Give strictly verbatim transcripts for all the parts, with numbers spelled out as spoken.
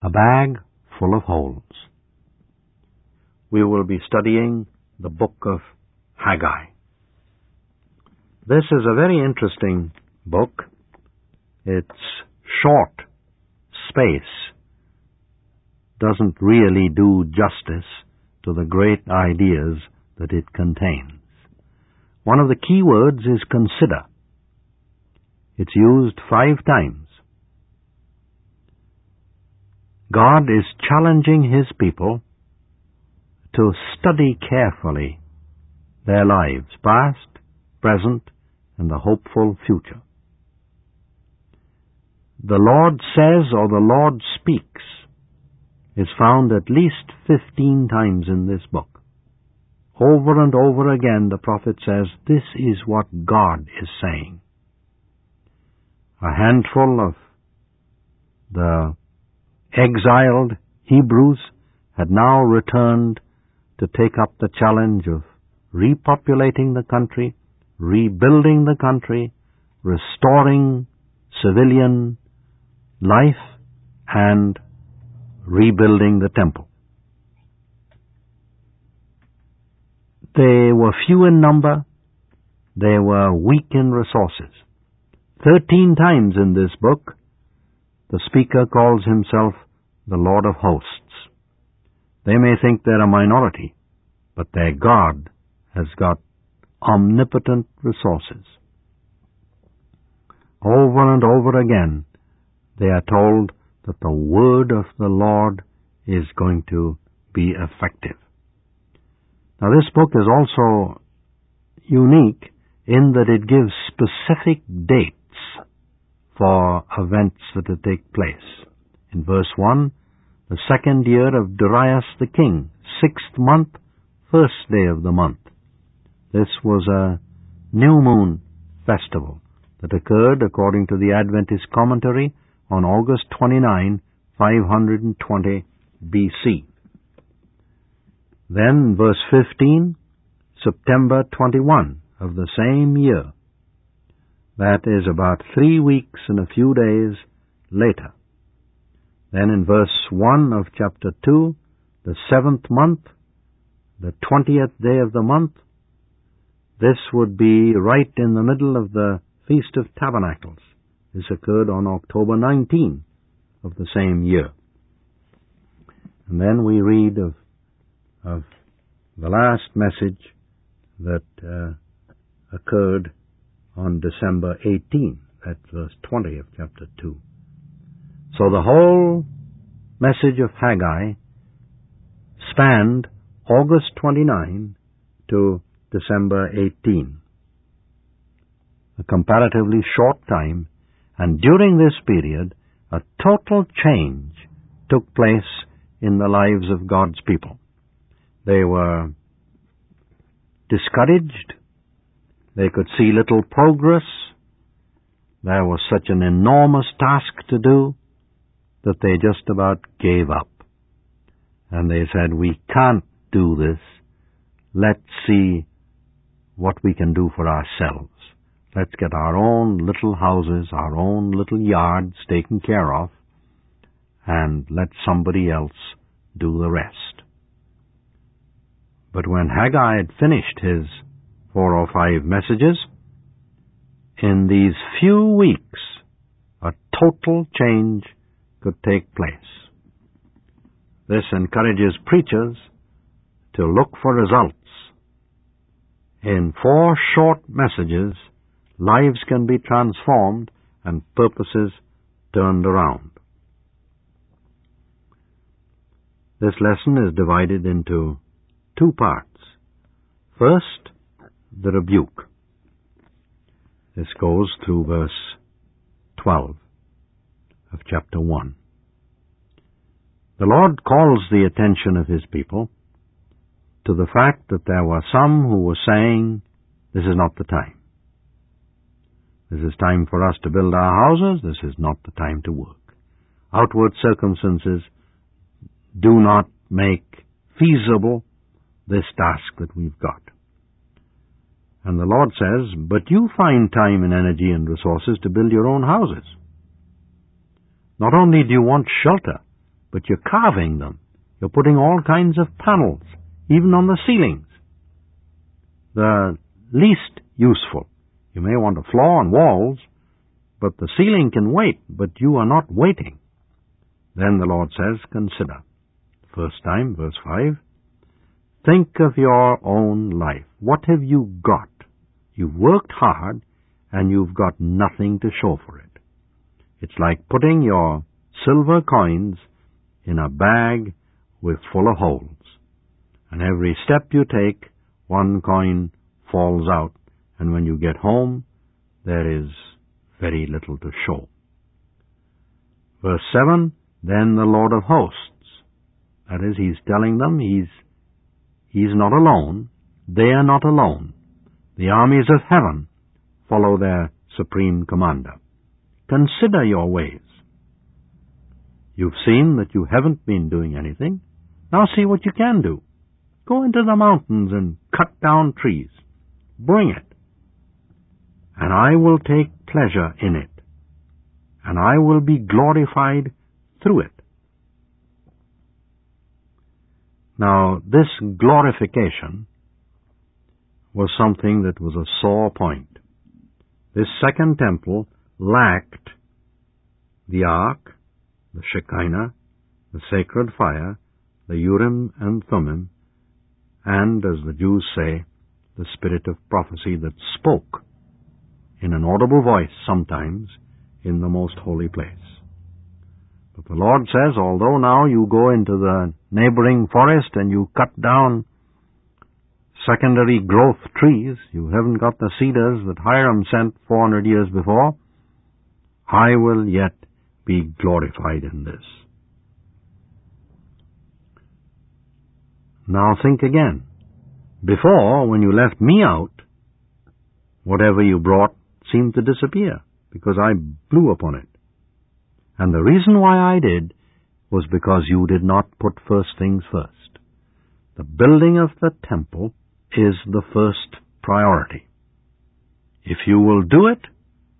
A bag full of holes. We will be studying the book of Haggai. This is a very interesting book. Its short space doesn't really do justice to the great ideas that it contains. One of the key words is consider. It's used five times. God is challenging His people to study carefully their lives, past, present, and the hopeful future. The Lord says or the Lord speaks is found at least fifteen times in this book. Over and over again the prophet says, this is what God is saying. A handful of the exiled Hebrews had now returned to take up the challenge of repopulating the country, rebuilding the country, restoring civilian life, and rebuilding the temple. They were few in number. They were weak in resources. Thirteen times in this book, the speaker calls himself the Lord of Hosts. They may think they're a minority, but their God has got omnipotent resources. Over and over again, they are told that the word of the Lord is going to be effective. Now, this book is also unique in that it gives specific dates for events that will take place. In verse one, the second year of Darius the king, sixth month, first day of the month. This was a new moon festival that occurred, according to the Adventist commentary, on August twenty-ninth, five hundred twenty B C. Then, verse fifteen, September twenty-first of the same year. That is about three weeks and a few days later. Then in verse one of chapter two, the seventh month, the twentieth day of the month, this would be right in the middle of the Feast of Tabernacles. This occurred on October nineteenth of the same year. And then we read of, of the last message that uh, occurred on December eighteenth. That's verse twenty of chapter two. So the whole message of Haggai spanned August twenty-ninth to December eighteenth. A comparatively short time, and during this period, a total change took place in the lives of God's people. They were discouraged. They could see little progress. There was such an enormous task to do that they just about gave up. And they said, we can't do this. Let's see what we can do for ourselves. Let's get our own little houses, our own little yards taken care of, and let somebody else do the rest. But when Haggai had finished his four or five messages, in these few weeks, a total change could take place. This encourages preachers to look for results. In four short messages, lives can be transformed and purposes turned around. This lesson is divided into two parts. First, the rebuke. This goes through verse twelve of chapter one. The Lord calls the attention of His people to the fact that there were some who were saying, this is not the time. This is time for us to build our houses. This is not the time to work. Outward circumstances do not make feasible this task that we've got. And the Lord says, but you find time and energy and resources to build your own houses. Not only do you want shelter, but you're carving them. You're putting all kinds of panels, even on the ceilings. The least useful. You may want a floor and walls, but the ceiling can wait, but you are not waiting. Then the Lord says, consider. First time, verse five, think of your own life. What have you got? You've worked hard, and you've got nothing to show for it. It's like putting your silver coins in a bag with full of holes. And every step you take, one coin falls out, and when you get home, there is very little to show. Verse seven, then the Lord of hosts. That is, he's telling them he's, he's not alone. They are not alone. The armies of heaven follow their supreme commander. Consider your ways. You've seen that you haven't been doing anything. Now see what you can do. Go into the mountains and cut down trees. Bring it. And I will take pleasure in it. And I will be glorified through it. Now, this glorification was something that was a sore point. This second temple lacked the ark, the Shekinah, the sacred fire, the Urim and Thummim, and, as the Jews say, the spirit of prophecy that spoke in an audible voice sometimes in the most holy place. But the Lord says, although now you go into the neighboring forest and you cut down secondary growth trees, you haven't got the cedars that Hiram sent four hundred years before, I will yet be glorified in this. Now think again. Before, when you left me out, whatever you brought seemed to disappear, because I blew upon it. And the reason why I did was because you did not put first things first. The building of the temple is the first priority. If you will do it,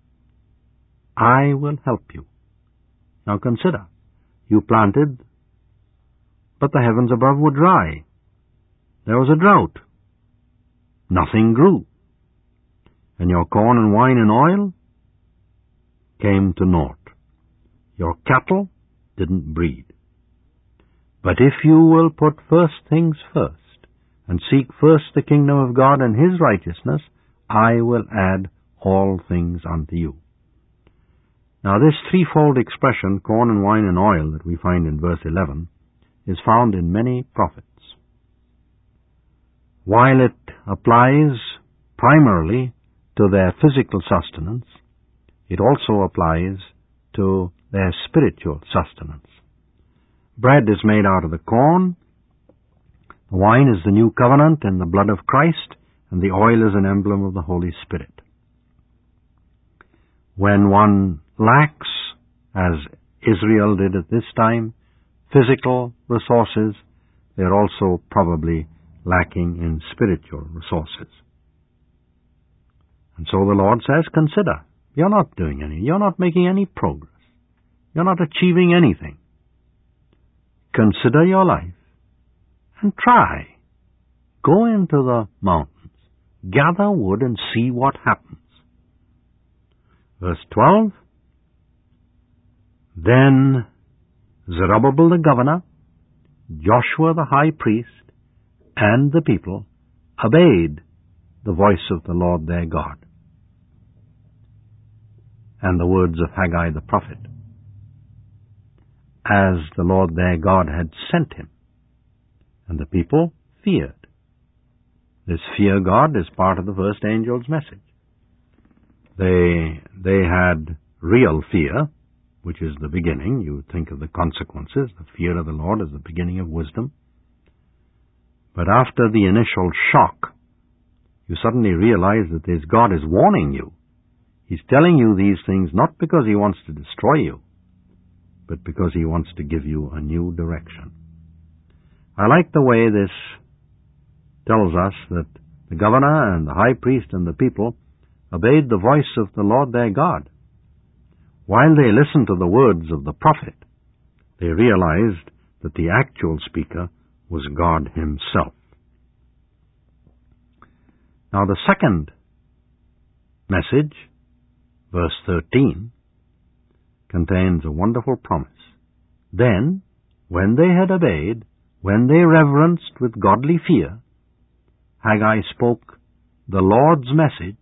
I will help you. Now consider, you planted, but the heavens above were dry. There was a drought. Nothing grew. And your corn and wine and oil came to naught. Your cattle didn't breed. But if you will put first things first, and seek first the kingdom of God and his righteousness, I will add all things unto you. Now this threefold expression, corn and wine and oil, that we find in verse eleven, is found in many prophets. While it applies primarily to their physical sustenance, it also applies to their spiritual sustenance. Bread is made out of the corn, the wine is the new covenant and the blood of Christ, and the oil is an emblem of the Holy Spirit. When one lacks, as Israel did at this time, physical resources, they are also probably lacking in spiritual resources. And so the Lord says, consider, you're not doing any, you're not making any progress. You're not achieving anything. Consider your life and try. Go into the mountains, gather wood and see what happens. Verse twelve, then Zerubbabel the governor, Joshua the high priest, and the people obeyed the voice of the Lord their God and the words of Haggai the prophet, as the Lord their God had sent him. And the people feared. This fear God is part of the first angel's message. They, they had real fear, which is the beginning. You think of the consequences. The fear of the Lord is the beginning of wisdom. But after the initial shock, you suddenly realize that this God is warning you. He's telling you these things not because he wants to destroy you, but because he wants to give you a new direction. I like the way this tells us that the governor and the high priest and the people obeyed the voice of the Lord their God. While they listened to the words of the prophet, They realized that the actual speaker was God Himself. Now the second message, verse thirteen, contains a wonderful promise. Then, when they had obeyed, when they reverenced with godly fear, Haggai spoke the Lord's message.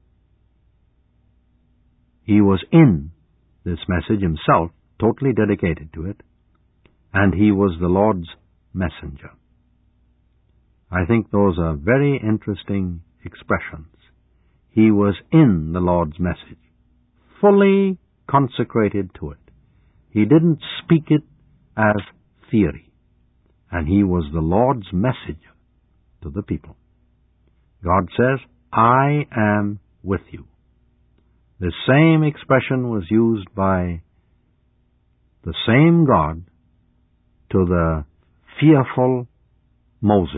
He was in this message himself, totally dedicated to it, and he was the Lord's messenger. I think those are very interesting expressions. He was in the Lord's message, fully consecrated to it. He didn't speak it as theory, and he was the Lord's messenger to the people. God says, I am with you. The same expression was used by the same God to the fearful Moses.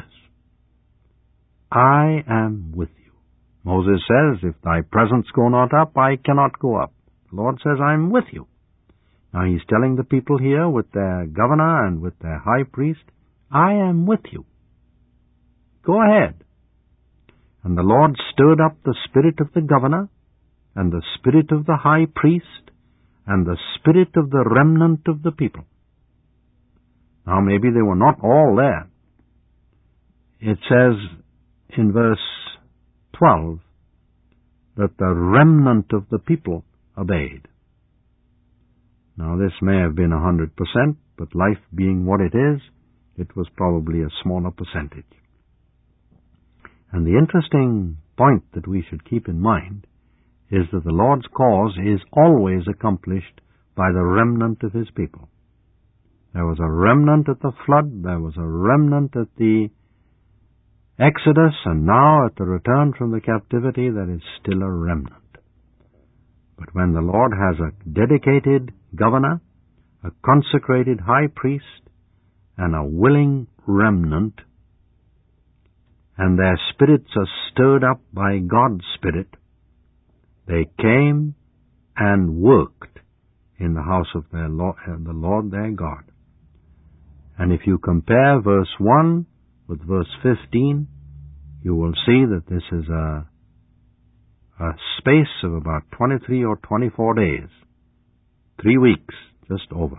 I am with you. Moses says, if thy presence go not up, I cannot go up. The Lord says, I am with you. Now he's telling the people here with their governor and with their high priest, I am with you. Go ahead. And the Lord stirred up the spirit of the governor and the spirit of the high priest and the spirit of the remnant of the people. Now maybe they were not all there. It says in verse twelve that the remnant of the people obeyed. Now this may have been a hundred percent, but life being what it is, it was probably a smaller percentage. And the interesting point that we should keep in mind is that the Lord's cause is always accomplished by the remnant of His people. There was a remnant at the flood, there was a remnant at the Exodus, and now at the return from the captivity there is still a remnant. But when the Lord has a dedicated governor, a consecrated high priest, and a willing remnant, and their spirits are stirred up by God's Spirit, they came and worked in the house of their Lord, uh, the Lord their God. And if you compare verse one with verse fifteen, you will see that this is a, a space of about twenty-three or twenty-four days, three weeks, just over.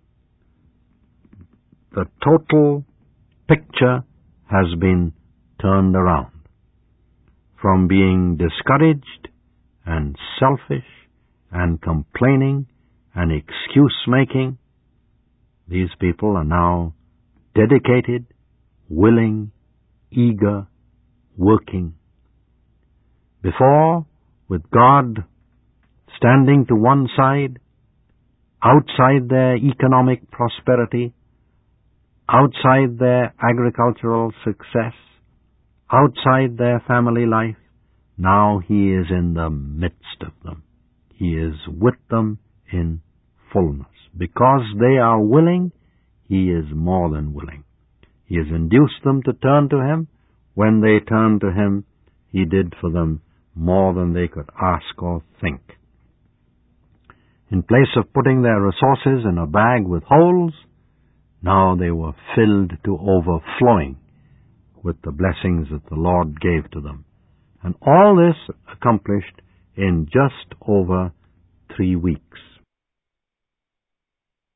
The total picture has been turned around. From being discouraged and selfish and complaining and excuse-making, these people are now dedicated, willing, eager, working. Before, with God standing to one side, outside their economic prosperity, outside their agricultural success, outside their family life, now He is in the midst of them. He is with them in fullness. Because they are willing, He is more than willing. He has induced them to turn to Him. When they turned to Him, He did for them more than they could ask or think. In place of putting their resources in a bag with holes, now they were filled to overflowing with the blessings that the Lord gave to them. And all this accomplished in just over three weeks.